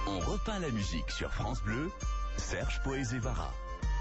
On repeint la musique sur France Bleu, Serge Poézévara.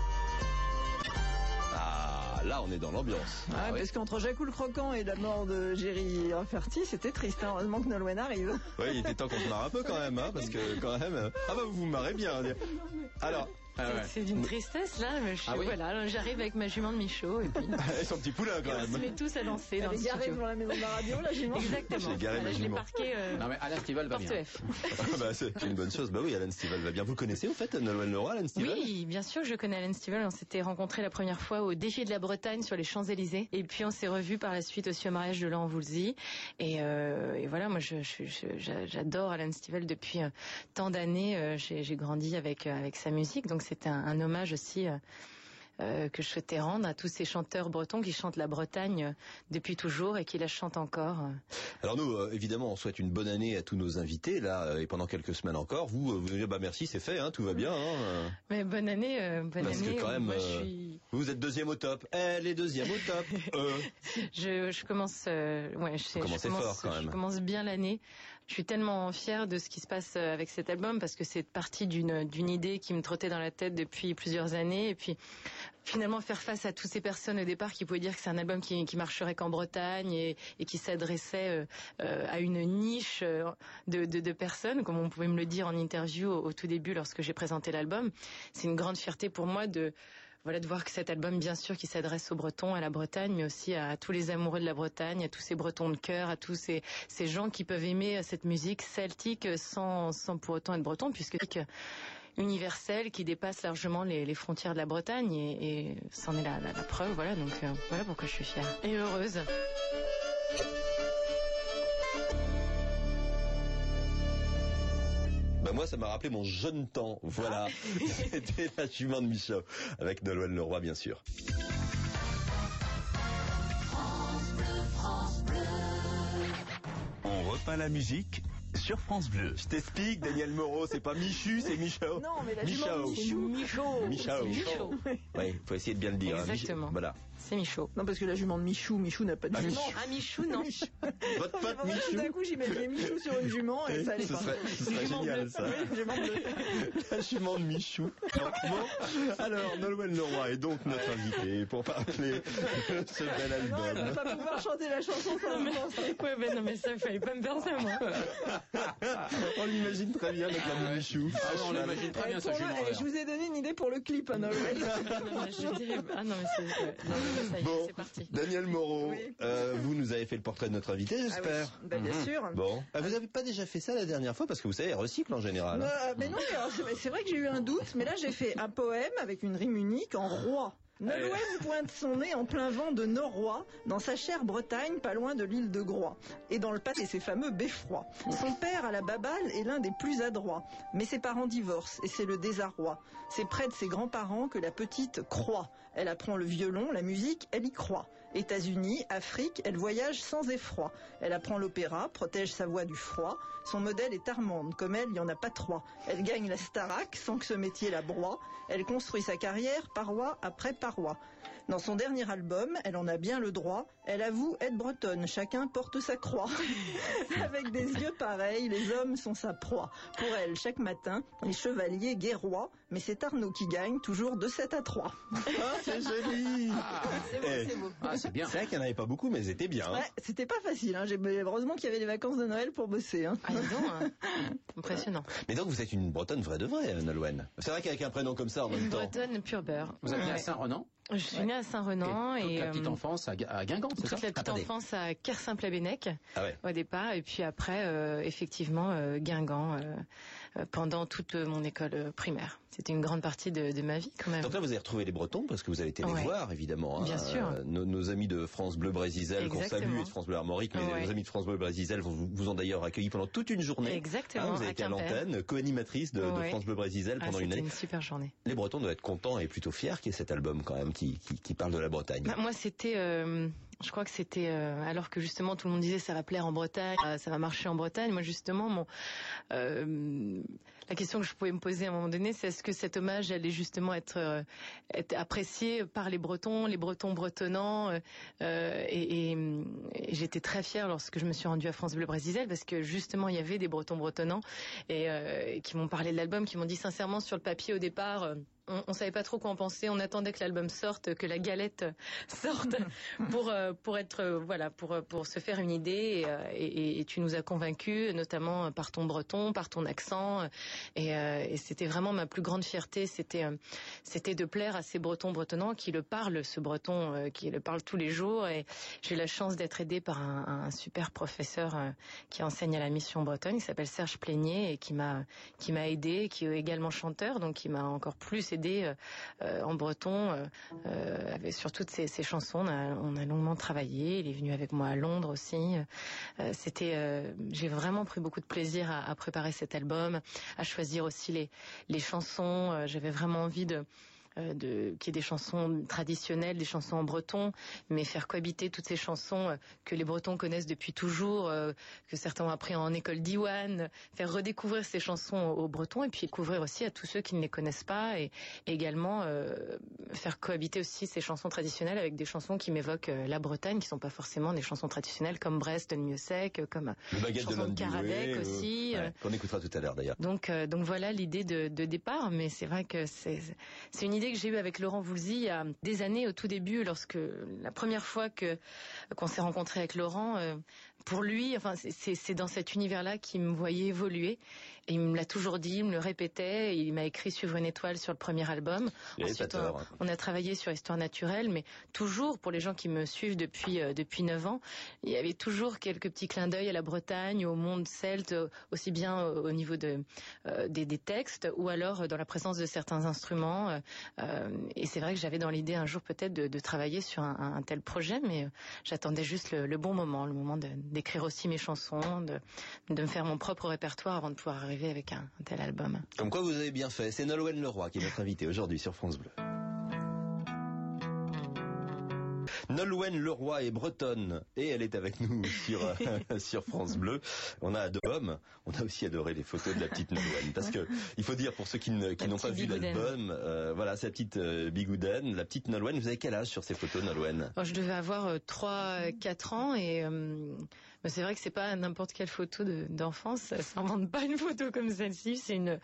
Ah, là, on est dans l'ambiance. Ah, oui. parce qu'entre Jacou le Croquant et la mort de Géry Rafferty, c'était triste. Hein. Heureusement que Nolwenn arrive. Oui, il était temps qu'on se marre un peu quand même, hein, parce que quand même... Ah bah, vous vous marrez bien. Alors... C'est d'une tristesse là, mais voilà, j'arrive avec ma jument de Michaud et puis Et son petit poulain quand on même. se met tous à danser dans le Elle est garée studio. devant la maison de la radio, la jument. Exactement. J'ai garé ma Je l'ai jument. parqué Non mais Alain Stivell va porte bien. F. Bah, c'est une bonne chose. Bah oui, Alan Stivell va bien. Vous connaissez au fait Nolwenn Leroy, Alan Stivell? Oui, bien sûr, je connais Alan Stivell. On s'était rencontrés la première fois au Défi de la Bretagne sur les Champs-Élysées. Et puis on s'est revus par la suite aussi au mariage de Laurent Voulzy. Et voilà, moi j'adore Alan Stivell depuis tant d'années. J'ai grandi avec sa musique, donc c'était un hommage aussi que je souhaitais rendre à tous ces chanteurs bretons qui chantent la Bretagne depuis toujours et qui la chantent encore. Alors nous, évidemment, on souhaite une bonne année à tous nos invités, là, et pendant quelques semaines encore. Vous dites, bah merci, c'est fait, hein, tout va bien. Hein. Mais bonne année, Parce que quand même, moi, je suis... vous êtes deuxième au top. Elle est deuxième au top. Je commence, je commence bien l'année. Je suis tellement fière de ce qui se passe avec cet album parce que c'est parti d'une idée qui me trottait dans la tête depuis plusieurs années et puis finalement faire face à toutes ces personnes au départ qui pouvaient dire que c'est un album qui marcherait qu'en Bretagne et qui s'adressait à une niche de personnes, comme on pouvait me le dire en interview au tout début lorsque j'ai présenté l'album. C'est une grande fierté pour moi de voir que cet album, bien sûr, qui s'adresse aux Bretons, à la Bretagne, mais aussi à tous les amoureux de la Bretagne, à tous ces Bretons de cœur, à tous ces gens qui peuvent aimer cette musique celtique sans pour autant être Bretons, puisque c'est universelle qui dépasse largement les frontières de la Bretagne et c'en est la preuve. Voilà, donc voilà pourquoi je suis fière et heureuse. Bah moi, ça m'a rappelé mon jeune temps. Voilà, c'était la jument de Michaud avec Nolwenn Leroy, bien sûr. On repeint la musique sur France Bleu. Je t'explique, Daniel Moreau, c'est pas Michu, c'est Michaud. Non, mais la jument de Michaud. Michaud. Oui, faut essayer de bien le dire. Exactement. Hein. Voilà. C'est Michaud. Non, parce que la jument de Michou n'a pas de jument. Ah, Michou, non. Votre pote Michou. D'un coup, j'imaginais Michou sur une jument et ça allait pas. Ce serait génial, ça. Oui, jument bleue. La jument de Michou. Bon, alors, Nolwenn Leroy est donc notre invitée pour parler de ce bel Non, elle album. va pas pouvoir chanter la chanson sans le penser. Ouais, ben non, mais ça, il fallait pas me faire ça, moi. On l'imagine très bien avec la Michou. Ah non, on l'imagine très bien, sa jument. Je vous ai donné une idée pour le clip, hein, Nolwenn. Non, mais je dirais... Ah non, mais c'est... Non, mais ça y est, Bon, c'est parti. Daniel Moreau, Oui. vous nous avez fait le portrait de notre invité, j'espère. Ah oui, bien sûr. Bon, vous avez pas déjà fait ça la dernière fois parce que vous savez, elle recycle en général. Hein. Mais non, mais alors, c'est vrai que j'ai eu un doute, mais là j'ai fait un poème avec une rime unique en roi. Nolwenn pointe son nez en plein vent de Norrois, dans sa chère Bretagne, pas loin de l'île de Groix, et dans le passé ses fameux beffrois. Son père, à la baballe, est l'un des plus adroits, mais ses parents divorcent, et c'est le désarroi. C'est près de ses grands-parents que la petite croit. Elle apprend le violon, la musique, elle y croit. États-Unis, Afrique, elle voyage sans effroi. Elle apprend l'opéra, protège sa voix du froid. Son modèle est Armande, comme elle, il n'y en a pas trois. Elle gagne la Starac sans que ce métier la broie. Elle construit sa carrière, paroi après paroi. Dans son dernier album, elle en a bien le droit, elle avoue être bretonne, chacun porte sa croix. Avec des yeux pareils, les hommes sont sa proie. Pour elle, chaque matin, les chevaliers guerroient, mais c'est Arnaud qui gagne, toujours de 7 à 3. Ah, c'est joli. C'est beau, c'est beau. Ah, c'est bien. C'est vrai qu'il n'y en avait pas beaucoup, mais elles étaient bien. Hein. Ouais, c'était pas facile, hein. Heureusement qu'il y avait les vacances de Noël pour bosser. Hein. Ah, dis donc, hein. Impressionnant. Mais donc vous êtes une Bretonne vraie de vraie, Nolwenn. C'est vrai qu'avec un prénom comme ça en même Une temps. Bretonne pure beurre. Vous êtes né à Ouais. Saint-Renan? Je suis née à Saint-Renan Toute et la petite enfance à Guingamp, c'est ça? toute la petite Attendez. enfance à Kersimple-Abennec Ah ouais. au départ et puis après effectivement Guingamp pendant toute mon école primaire. C'était une grande partie de ma vie quand même. Donc là, vous avez retrouvé les Bretons parce que vous avez été les Ouais. voir, évidemment. Hein. Bien sûr. Nos amis de France Bleu Brésil qu'on Exactement. salue et de France Bleu Armorique, mais Ouais. nos amis de France Bleu Brésil vous ont d'ailleurs accueilli pendant toute une journée. Exactement, Hein, vous avez à été à Quimper. l'antenne, co-animatrice de Ouais. France Bleu Brésil pendant une C'était année. une super journée. Les Bretons doivent être contents et plutôt fiers qu'il y ait cet album quand même qui parle de la Bretagne. Bah, moi, c'était Je crois que c'était alors que justement tout le monde disait ça va plaire en Bretagne, ça va marcher en Bretagne. Moi justement, la question que je pouvais me poser à un moment donné, c'est est-ce que cet hommage allait justement être apprécié par les Bretons bretonnants. Et j'étais très fière lorsque je me suis rendue à France Bleu Brésil parce que justement il y avait des Bretons bretonnants et qui m'ont parlé de l'album, qui m'ont dit sincèrement sur le papier au départ. On savait pas trop quoi en penser. On attendait que l'album sorte, que la galette sorte pour être pour se faire une idée. Et tu nous as convaincus, notamment par ton breton, par ton accent. Et c'était vraiment ma plus grande fierté. C'était de plaire à ces Bretons bretonnants qui le parlent, ce breton qui le parle tous les jours. Et j'ai eu la chance d'être aidée par un super professeur qui enseigne à la Mission Bretonne, qui s'appelle Serge Plénier et qui m'a aidée, qui est également chanteur, donc qui m'a encore plus aidé en breton sur toutes ces chansons. On a longuement travaillé. Il est venu avec moi à Londres aussi. J'ai vraiment pris beaucoup de plaisir à préparer cet album, à choisir aussi les chansons. J'avais vraiment envie qu'il y ait des chansons traditionnelles, des chansons en breton, mais faire cohabiter toutes ces chansons que les Bretons connaissent depuis toujours, que certains ont appris en école d'Iwan, faire redécouvrir ces chansons aux Bretons et puis découvrir aussi à tous ceux qui ne les connaissent pas et également faire cohabiter aussi ces chansons traditionnelles avec des chansons qui m'évoquent la Bretagne, qui sont pas forcément des chansons traditionnelles comme Brest, le Mieux Sec, comme le chanson de Caradec aussi. Qu'on écoutera tout à l'heure d'ailleurs. Donc voilà l'idée de départ, mais c'est vrai que c'est une idée que j'ai eue avec Laurent Voulzy il y a des années, au tout début, lorsque la première fois qu'on s'est rencontré avec Laurent, pour lui, enfin c'est dans cet univers-là qu'il me voyait évoluer. Et il me l'a toujours dit, il me le répétait. Il m'a écrit Suivre une étoile sur le premier album. Ensuite, on a travaillé sur Histoire naturelle, mais toujours, pour les gens qui me suivent depuis 9 ans, il y avait toujours quelques petits clins d'œil à la Bretagne, au monde celte, aussi bien au niveau des textes, ou alors dans la présence de certains instruments. Et c'est vrai que j'avais dans l'idée un jour peut-être de travailler sur un tel projet, mais j'attendais juste le bon moment, le moment d'écrire aussi mes chansons, de me faire mon propre répertoire avant de pouvoir arriver avec un tel album. Comme quoi vous avez bien fait. C'est Nolwenn Leroy qui est notre invitée aujourd'hui sur France Bleu. Nolwenn Leroy est bretonne et elle est avec nous sur France Bleu. On a adoré, on a aussi adoré les photos de la petite Nolwenn parce que il faut dire pour ceux qui n'ont pas vu l'album, voilà, c'est la petite Bigoudaine, la petite Nolwenn. Vous avez quel âge sur ces photos, Nolwenn? Je devais avoir 3-4 ans et c'est vrai que c'est pas n'importe quelle photo d'enfance, ça s'invente pas une photo comme celle-ci, c'est une...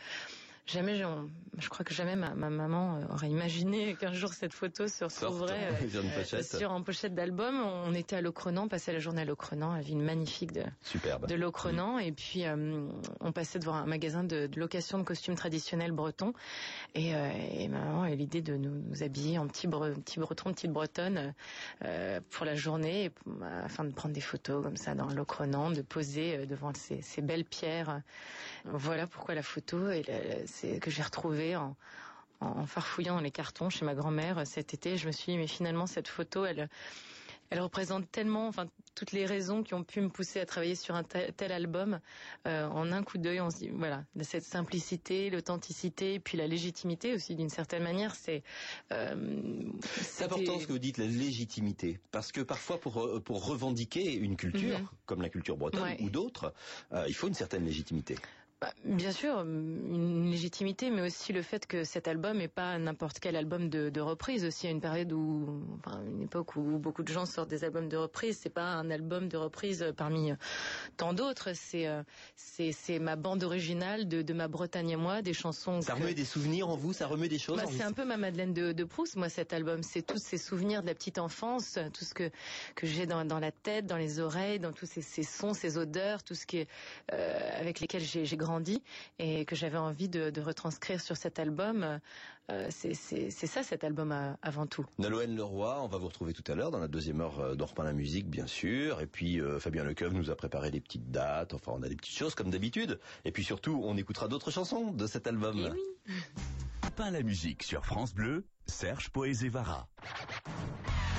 je crois que jamais ma maman aurait imaginé qu'un jour cette photo se retrouverait en pochette d'album. On était à Locronan, on passait la journée à Locronan, la ville magnifique de Locronan, et puis on passait devant un magasin de location de costumes traditionnels bretons, et ma maman a eu l'idée de nous habiller en petit breton, petite bretonne pour la journée, afin de prendre des photos comme ça dans Locronan, de poser devant ces belles pierres. Voilà pourquoi la photo c'est que j'ai retrouvé en farfouillant dans les cartons chez ma grand-mère cet été. Je me suis dit, mais finalement, cette photo, elle représente tellement, toutes les raisons qui ont pu me pousser à travailler sur un tel album. En un coup d'œil, on se dit, voilà, cette simplicité, l'authenticité, et puis la légitimité aussi, d'une certaine manière, c'est important ce que vous dites, la légitimité. Parce que parfois, pour revendiquer une culture, comme la culture bretonne ou d'autres, il faut une certaine légitimité. Bien sûr, une légitimité, mais aussi le fait que cet album n'est pas n'importe quel album de reprise. Aussi, à une période une époque où beaucoup de gens sortent des albums de reprise, c'est pas un album de reprise parmi tant d'autres. C'est ma bande originale de ma Bretagne à moi, des chansons. Ça remet des souvenirs en vous, ça remet des choses. C'est un peu ma Madeleine de Proust, moi, cet album. C'est tous ces souvenirs de la petite enfance, tout ce que j'ai dans la tête, dans les oreilles, dans tous ces sons, ces odeurs, tout ce qui est avec lesquels j'ai grandi et que j'avais envie de retranscrire sur cet album. C'est ça, cet album avant tout. Nolwenn Leroy, on va vous retrouver tout à l'heure dans la deuxième heure d'On repeint la musique, bien sûr. Et puis Fabien Lecoeuvre nous a préparé des petites dates. Enfin, on a des petites choses comme d'habitude. Et puis surtout, on écoutera d'autres chansons de cet album. Et oui. On repeint la musique sur France Bleu, Serge Poézévara.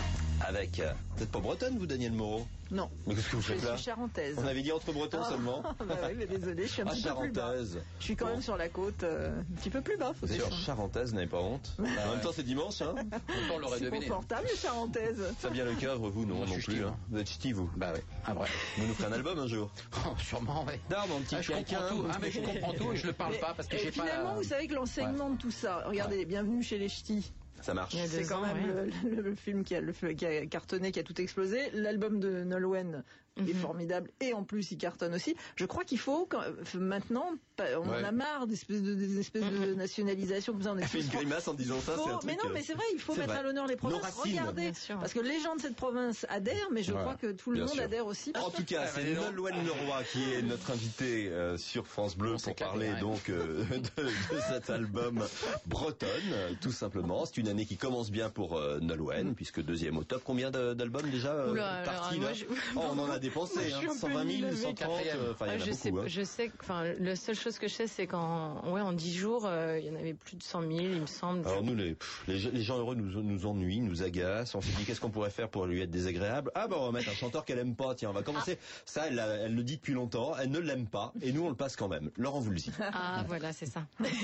Avec, vous n'êtes pas bretonne, vous, Daniel Moreau? Non. Mais qu'est-ce que vous faites là? Je suis charentaise. On avait dit entre bretons seulement. Bah oui, mais désolé, je suis un petit peu plus bas. Charentaise. Je suis quand même sur la côte, un petit peu plus bas, faut Sur dire. charentaise, n'avez pas honte. En même temps, c'est dimanche, hein. On l'aurait C'est deviné. confortable, les charentaises. Fabien Lecoeuvre, vous, non, Moi, je non suis plus. ch'ti, Hein. Vous êtes ch'ti, vous. Bah ouais, un vrai. Vous nous ferez un album un jour. Oh, sûrement, ouais. Non, mon petit Je comprends tout. Ah, mais je comprends tout et je le parle pas parce que Et j'ai pas finalement, la... vous savez que l'enseignement de tout ça, regardez, Bienvenue chez les ch'tis. Ça marche. Il y a C'est 2 quand ans, même ouais. le film qui a cartonné, qui a tout explosé. L'album de Nolwenn est formidable et en plus il cartonne aussi. Je crois qu'il faut maintenant, on en a marre des espèces de nationalisation comme ça. On est Elle fait une tous grimace en disant ça, c'est un truc. mais non, mais c'est vrai, il faut c'est mettre vrai. à l'honneur les provinces. Nos racines. Regardez, Bien sûr. parce que les gens de cette province adhèrent, mais je crois que tout le Bien monde sûr. adhère aussi. En tout cas, c'est Nolwenn Leroy qui est notre invité sur France Bleu pour parler donc de cet album bretonne, tout simplement. C'est une année qui commence bien pour Nolwenn, puisque deuxième au top. Combien d'albums déjà partis là? On en a dépensé, hein, 120 000, 130, enfin il y en a beaucoup. Hein. Je sais, enfin, la seule chose que je sais, c'est en 10 jours, il y en avait plus de 100 000, il me semble. Alors nous, les gens heureux nous ennuient, nous agacent. On s'est dit qu'est-ce qu'on pourrait faire pour lui être désagréable? Ah bah on va mettre un chanteur qu'elle aime pas. Tiens, on va commencer. Ça, elle le dit depuis longtemps. Elle ne l'aime pas et nous on le passe quand même. Laurent Voulzy. Ah voilà, c'est ça. Les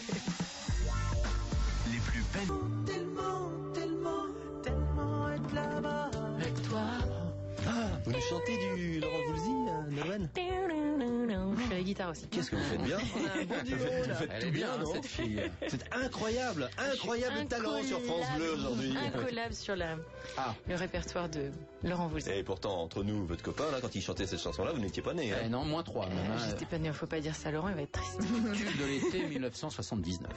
plus belles. Avec toi. Ah, vous nous chantez du Laurent Voulzy, Nolwenn? Je fais la guitare aussi. Qu'est-ce que vous faites bien? On a un bon duo, Vous là. faites Elle tout est bien, non cette fille. C'est incroyable talent sur France Bleu aujourd'hui. Incollable sur le répertoire de Laurent Voulzy. Et pourtant, entre nous, votre copain, là, quand il chantait cette chanson-là, vous n'étiez pas né. Hein. Non, moins 3 même. Hein. J'étais pas née, faut pas dire ça, Laurent, il va être triste. Tube de l'été 1979.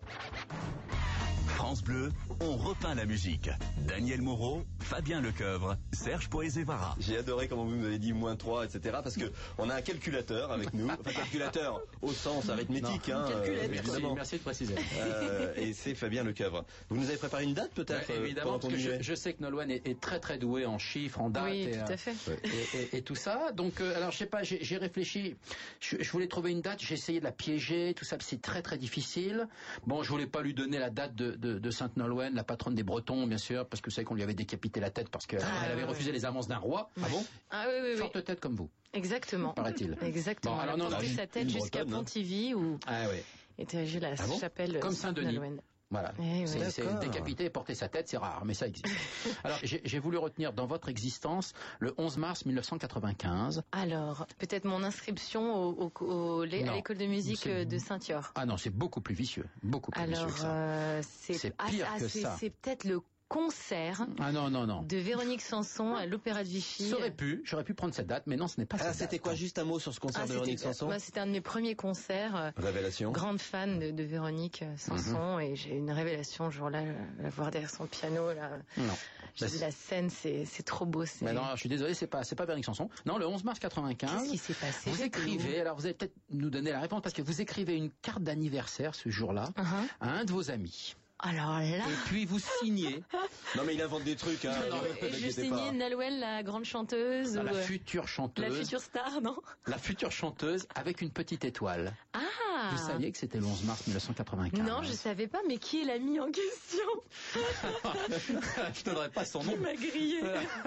France Bleu, on repeint la musique. Daniel Moreau, Fabien Lecoeuvre, Serge Poézévara. J'ai adoré comment vous nous avez dit -3, etc. Parce que on a un calculateur avec nous. Enfin, calculateur au sens arithmétique, hein, évidemment. Merci de préciser. Et c'est Fabien Lecoeuvre. Vous nous avez préparé une date peut-être Évidemment, pendant parce qu'on que y est je sais que Nolwenn est très très douée en chiffres, en dates. Oui, tout à fait. Et tout ça. Donc, alors je sais pas, j'ai réfléchi. Je voulais trouver une date. J'ai essayé de la piéger. Tout ça, c'est très très difficile. Bon, je voulais pas lui donner la date de Sainte Nolwenn, la patronne des Bretons, bien sûr, parce que vous savez qu'on lui avait décapité la tête parce qu'elle avait refusé les avances d'un roi. Ah bon? Ah oui. Forte tête comme vous. Exactement. Paraît-il. Exactement. Bon, alors elle a non, porté là, sa tête une jusqu'à Bretonne, hein. Pontivy où Ah ouais. était érigée la bon chapelle Comme Saint-Denis. Nolwenn. Voilà, Eh oui. c'est D'accord. décapiter et porter sa tête, c'est rare, mais ça existe. Alors, j'ai voulu retenir dans votre existence le 11 mars 1995. Alors, peut-être mon inscription à l'école de musique C'est- de Saint-Yor. Ah non, c'est beaucoup plus vicieux que Alors, ça. c'est C'est pire que ça. C'est peut-être le concert Ah non. de Véronique Sanson à l'Opéra de Vichy. J'aurais pu prendre cette date, mais non, ce n'est pas cette date. C'était quoi, juste un mot sur ce concert de Véronique Sanson? C'était un de mes premiers concerts. Révélation. Grande fan de Véronique Sanson et j'ai une révélation ce jour-là, la voir derrière son piano. Là. Non. J'ai dit, la scène, c'est trop beau. Mais non, je suis désolé, c'est pas Véronique Sanson. Non, le 11 mars 95. Qu'est-ce qui s'est passé? Vous écrivez, alors vous allez peut-être nous donner la réponse, parce que vous écrivez une carte d'anniversaire ce jour-là à un de vos amis. Alors là, Et puis vous signez Non mais il invente des trucs, hein. et je signais Nolwenn, la grande chanteuse, la ou, future chanteuse. la future star, non? La future chanteuse avec une petite étoile. Ah! Vous saviez que c'était le 11 mars 1995. Non, je savais pas, mais qui est l'ami en question? Je donnerai pas son nom. Il m'a grillé.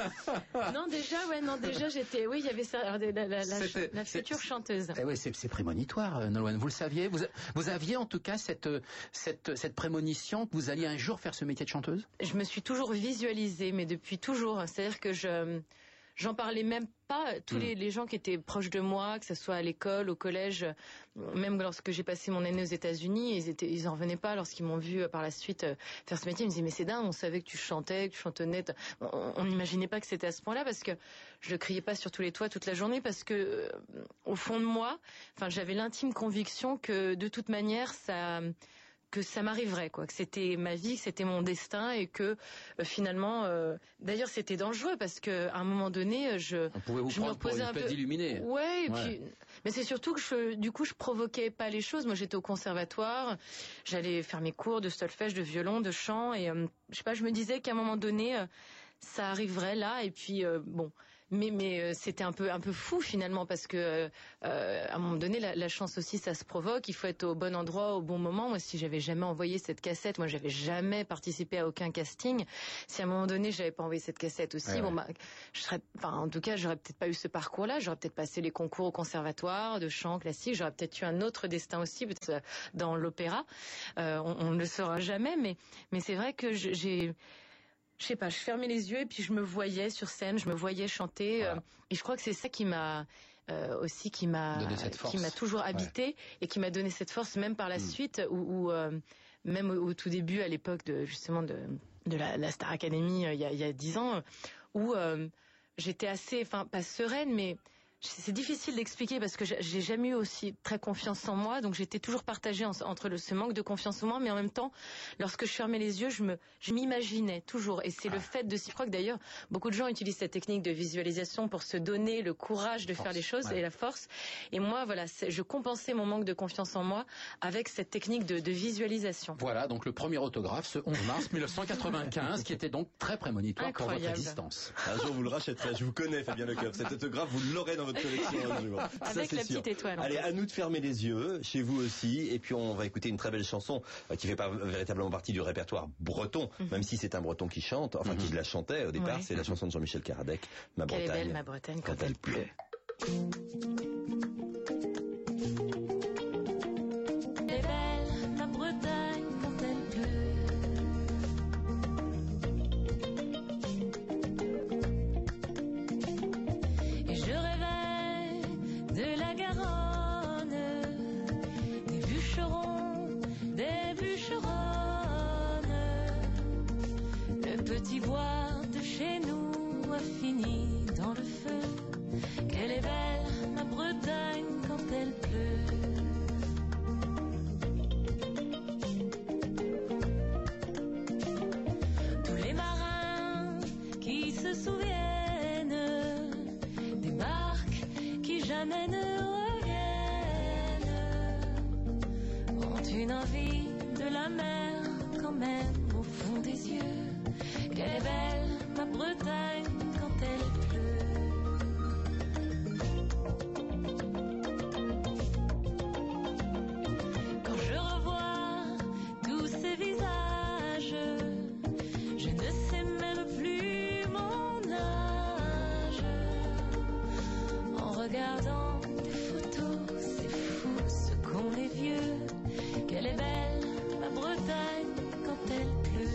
déjà, j'étais, oui, il y avait ça, alors, la future chanteuse. Eh oui, c'est prémonitoire, Nolwenn. Vous le saviez? Vous aviez en tout cas cette prémonition que vous alliez un jour faire ce métier de chanteuse? Je me suis toujours visualisée, mais depuis toujours. C'est-à-dire que j'en parlais même pas. Tous les gens qui étaient proches de moi, que ce soit à l'école, au collège, même lorsque j'ai passé mon année aux États-Unis, ils en revenaient pas lorsqu'ils m'ont vu par la suite faire ce métier. Ils me disaient, mais c'est dingue, on savait que tu chantais, que tu chantonnais. On n'imaginait pas que c'était à ce point-là, parce que je le criais pas sur tous les toits toute la journée, parce que au fond de moi, enfin, j'avais l'intime conviction que de toute manière, que ça m'arriverait, quoi, que c'était ma vie, que c'était mon destin, et que finalement, d'ailleurs c'était dangereux parce que à un moment donné, On pouvait vous je me prendre pour reposais une un peu. espèce d'illuminée. Ouais, et puis, mais c'est surtout que je provoquais pas les choses. Moi, j'étais au conservatoire, j'allais faire mes cours de solfège, de violon, de chant, et je sais pas, je me disais qu'à un moment donné, ça arriverait là, et puis bon. Mais c'était un peu fou finalement parce que à un moment donné la chance aussi ça se provoque, il faut être au bon endroit au bon moment. Moi si j'avais jamais envoyé cette cassette, moi j'avais jamais participé à aucun casting, si à un moment donné j'avais pas envoyé cette cassette aussi, en tout cas j'aurais peut-être pas eu ce parcours-là, j'aurais peut-être passé les concours au conservatoire de chant classique, j'aurais peut-être eu un autre destin aussi peut-être dans l'opéra, on ne le saura jamais, mais c'est vrai que je sais pas, je fermais les yeux et puis je me voyais sur scène, je me voyais chanter. Et je crois que c'est ça qui m'a toujours habité et qui m'a donné cette force, même par la suite, même au tout début, à l'époque de la Star Academy, il y a 10 ans, où j'étais assez, pas sereine, mais c'est difficile d'expliquer parce que j'ai jamais eu aussi très confiance en moi, donc j'étais toujours partagée entre ce manque de confiance en moi, mais en même temps, lorsque je fermais les yeux, je m'imaginais toujours, et c'est le fait de s'y croire que d'ailleurs beaucoup de gens utilisent cette technique de visualisation pour se donner le courage de faire les choses et la force. Et moi, voilà, je compensais mon manque de confiance en moi avec cette technique de visualisation. Voilà, donc le premier autographe ce 11 mars 1995, qui était donc très prémonitoire pour votre existence. Un jour vous le rachèterez. Je vous connais, Fabien Lecoeuvre. Cet autographe, vous l'aurez dans votre collection un jour. Avec la petite étoile. Allez, à nous de fermer les yeux, chez vous aussi, et puis on va écouter une très belle chanson qui fait pas véritablement partie du répertoire breton, même si c'est un breton qui chante, enfin qui la chantait au départ, c'est la chanson de Jean-Michel Caradec, Ma Bretagne. Quelle est belle ma Bretagne quand elle pleut. Petit bois de chez nous a fini dans le feu. Qu'elle est belle, ma Bretagne, quand elle pleut. Tous les marins qui se souviennent des barques qui jamais ne reviennent ont une envie de la mer quand même au fond des yeux. Qu'elle est belle, ma Bretagne, quand elle pleut. Quand je revois tous ces visages, je ne sais même plus mon âge. En regardant des photos, c'est fou ce qu'ont les vieux. Qu'elle est belle, ma Bretagne, quand elle pleut.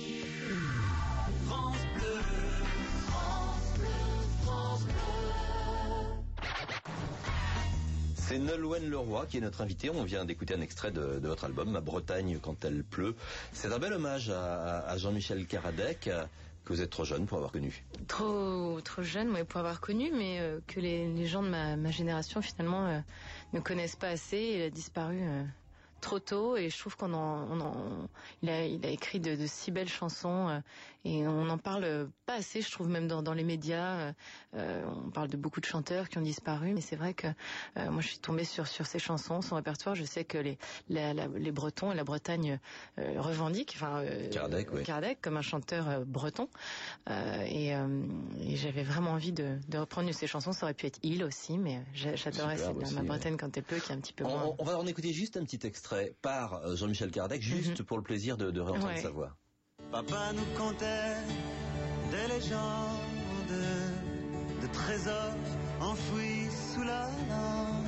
C'est Nolwenn Leroy qui est notre invité. On vient d'écouter un extrait de votre album, Ma Bretagne quand elle pleut. C'est un bel hommage à Jean-Michel Caradec, que vous êtes trop jeune pour avoir connu. Trop jeune, oui, pour avoir connu, mais que les gens de ma génération finalement ne connaissent pas assez. Il a disparu trop tôt, et je trouve il a écrit de si belles chansons, et on n'en parle pas assez, je trouve, même dans les médias. On parle de beaucoup de chanteurs qui ont disparu, mais c'est vrai que moi je suis tombée sur ces chansons, son répertoire. Je sais que les Bretons et la Bretagne revendiquent Caradec comme un chanteur breton, et j'avais vraiment envie de reprendre ces chansons. Ça aurait pu être Il aussi, mais j'adorais Ma Bretagne quand elle pleut, qui est un petit peu moins... On va en écouter juste un petit extrait par Jean-Michel Caradec, juste pour le plaisir de réentendre sa voix. Papa nous contait des légendes, de trésors enfouis sous la lande.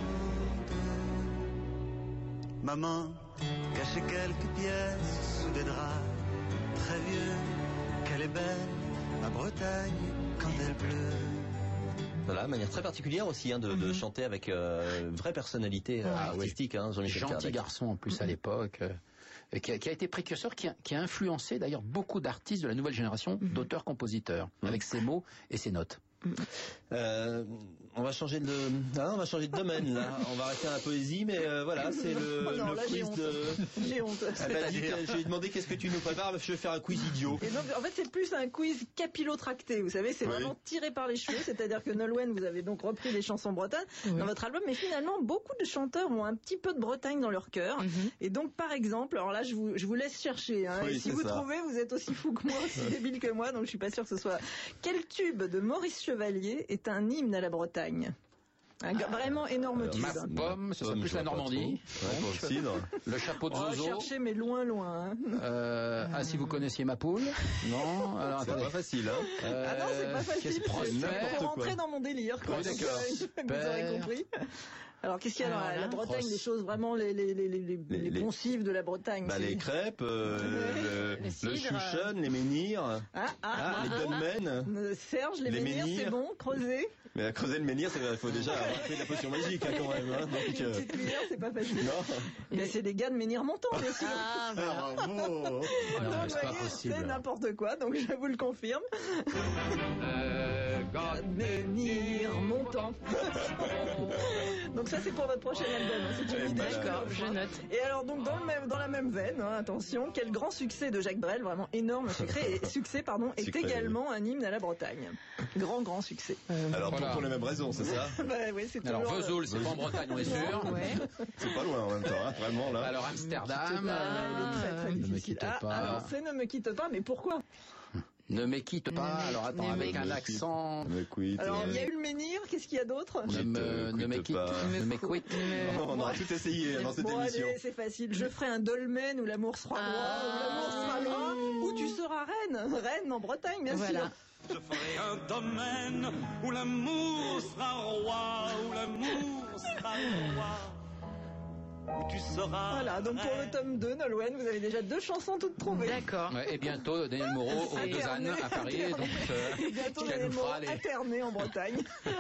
Maman cachait quelques pièces sous des draps très vieux. Qu'elle est belle, ma Bretagne, quand elle pleut. Voilà, manière très particulière aussi de chanter avec vraie personnalité artistique, Jean-Michel Caradec. Gentil garçon en plus à l'époque, qui a été précurseur, qui a influencé d'ailleurs beaucoup d'artistes de la nouvelle génération d'auteurs-compositeurs, avec ses mots et ses notes. On va changer de domaine là. On va arrêter la poésie, mais voilà, c'est le quiz de. J'ai honte. J'ai demandé qu'est-ce que tu nous prépares. Je vais faire un quiz idiot. Et donc, en fait, c'est plus un quiz capillotracté. Vous savez, c'est vraiment tiré par les cheveux. C'est-à-dire que Nolwenn, vous avez donc repris les chansons bretonnes dans votre album, mais finalement, beaucoup de chanteurs ont un petit peu de Bretagne dans leur cœur. Et donc, par exemple, alors là, je vous laisse chercher. Hein, et si vous trouvez, vous êtes aussi fou que moi, aussi débile que moi, donc je suis pas sûre que ce soit. Quel tube de Maurice Chevalier est un hymne à la Bretagne? Un vraiment énorme tube. Ma pomme, ce serait plus la Normandie. Le chapeau de Zozo. Chercher, mais loin. Hein. Si vous connaissiez ma poule. Non, alors c'est pas facile. Hein. Ah non, c'est pas facile. Pour rentrer dans mon délire. Quoi. D'accord. Vous aurez compris. Alors, qu'est-ce qu'il y a dans la Bretagne, les choses vraiment les poncifs de la Bretagne? Les crêpes, le chouchonne, les menhirs, les dolmens. Serge, les menhirs, c'est bon, creuser. Mais à creuser le menhir, il faut déjà avoir fait de la potion magique quand même. Hein, donc, une petite cuillère, c'est pas facile. Non. Mais c'est des gars de menhir montant, bien sûr. Bravo. C'est n'importe quoi, donc je vous le confirme. Menhir montant. Donc ça c'est pour votre prochain album, c'est une idée. D'accord, je note. Et alors donc dans la même veine, attention, quel grand succès de Jacques Brel, vraiment énorme succès, est également un hymne à la Bretagne. Grand succès. Alors pour les mêmes raisons, c'est ça? Oui, c'est alors Vesoul, c'est pas en Bretagne, on est sûr. C'est pas loin en même temps, vraiment là. Alors Amsterdam, ne me quitte pas. Alors c'est ne me quitte pas, mais pourquoi? Ne me quitte pas, alors attends, avec un accent. Alors, il y a eu le menhir, qu'est-ce qu'il y a d'autre? Ne me quitte pas. Ne me quitte. On aura tout essayé dans cette émission. Allez, c'est facile. Je ferai un dolmen où l'amour sera roi, où l'amour sera loi, où tu seras reine. Reine en Bretagne, bien sûr. Je ferai un domaine où l'amour sera roi, où l'amour sera roi. Où tu seras. Voilà, donc pour le tome 2, Nolwenn, vous avez déjà 2 chansons toutes trouvées. D'accord. Ouais, et bientôt, Daniel Moreau au Lausanne à Paris. Donc, et bientôt, Daniel Moreau interné en Bretagne.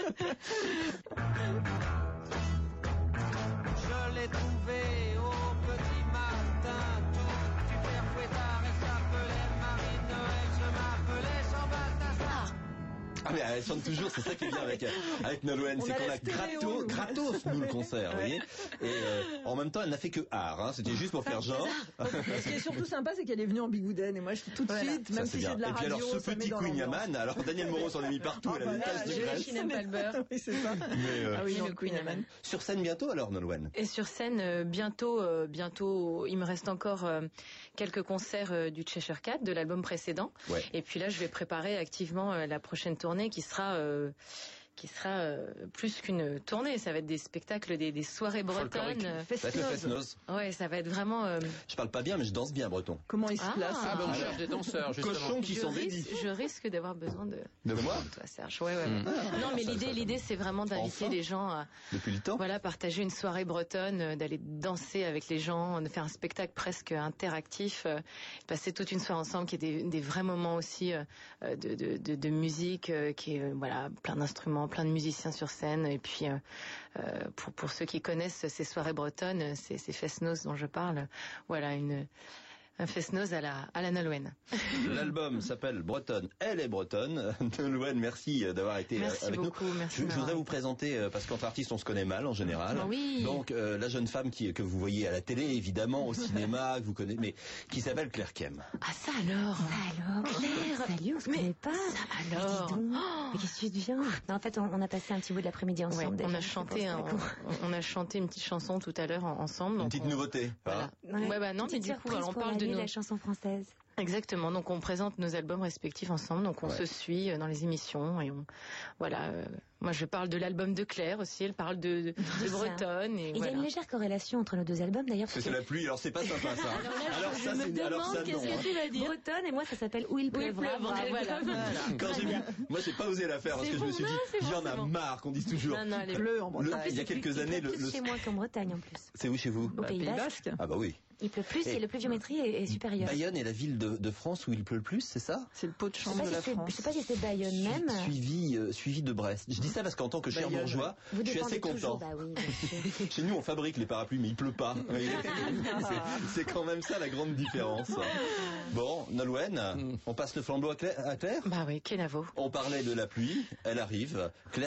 Je l'ai trouvé au petit matin, tout super fouettard, elle s'appelait Marie-Noël, je m'appelais Jean-Balthazar. Ah mais elle chante toujours, c'est ça qui est bien avec Nolwenn, c'est qu'on a gratos nous le concert, vous voyez. Et en même temps, elle n'a fait que art, hein, c'était juste pour faire genre. Ce qui est surtout sympa, c'est qu'elle est venue en bigouden, et moi je suis tout de suite, même si c'est de la radio. Et puis alors ce petit Queen Yaman, alors Daniel Moreau s'en est mis partout, elle a une tache de graisse. Qui n'aime pas le beurre. Oui, c'est ça. Le Queen Yaman. Sur scène bientôt alors, Nolwenn? Et sur scène bientôt, il me reste encore quelques concerts du Cheshire Cat, de l'album précédent. Ouais. Et puis là, je vais préparer activement la prochaine tournée qui sera plus qu'une tournée, ça va être des spectacles, des soirées bretonnes. Ça va être le Fest-Noz. Ouais, ça va être vraiment. Je parle pas bien, mais je danse bien breton. Comment ils se placent? On cherche des danseurs, justement. Cochons qui sont dédiés. Je risque d'avoir besoin de moi, toi, Serge. Ouais. Non, mais l'idée, c'est vraiment d'inviter les gens à. Depuis le temps. Voilà, partager une soirée bretonne, d'aller danser avec les gens, de faire un spectacle presque interactif, passer toute une soirée ensemble, qui est des vrais moments aussi de musique, qui est plein d'instruments, plein de musiciens sur scène, et puis pour ceux qui connaissent ces soirées bretonnes, ces Fest-Noz dont je parle, voilà un Fest-Noz à la Nolwenn. L'album s'appelle Bretonne, elle est bretonne. Nolwenn, merci d'avoir été avec beaucoup, nous. Merci je voudrais vous présenter, parce qu'entre artistes on se connaît mal en général. Oui. Donc la jeune femme que vous voyez à la télé, évidemment, au cinéma, que vous connaissez, mais qui s'appelle Claire Kem. Ah ça alors Claire. Salut, on se connaît pas. Ça alors. Mais qu'est-ce que tu deviens? Non, en fait, on a passé un petit bout de l'après-midi ensemble. Ouais, on a chanté une petite chanson tout à l'heure ensemble. Une petite nouveauté. Voilà. Non, mais du coup, on parle de la chanson française. Exactement. Donc on présente nos albums respectifs ensemble. Donc on se suit dans les émissions et moi je parle de l'album de Claire aussi. Elle parle de Bretonne. Et il y a une légère corrélation entre nos 2 albums d'ailleurs. C'est la pluie. Alors c'est pas sympa ça. Alors ça, je me demande qu'est-ce que tu vas dire. Bretonne et moi ça s'appelle Où il pleuvra. Voilà. Quand moi j'ai pas osé la faire parce que je me suis dit il y en a marre qu'on dise toujours. Non, elle pleut en Bretagne. Il y a quelques années le chez moi qu'en Bretagne en plus. C'est où chez vous? Au Pays Basque. Ah bah oui. Il pleut plus et le pluviométrie est supérieur. Bayonne est la ville de France où il pleut le plus, c'est ça? C'est le pot de chambre de la France. Je sais pas si c'est Bayonne même. Suivi de Brest. Je dis ça parce qu'en tant que cher bourgeois, je suis assez content. Chez nous, on fabrique les parapluies, mais il pleut pas. C'est quand même ça la grande différence. Bon, Nolwenn, on passe le flambeau à Claire? Bah oui, Kenavo. On parlait de la pluie, elle arrive. Claire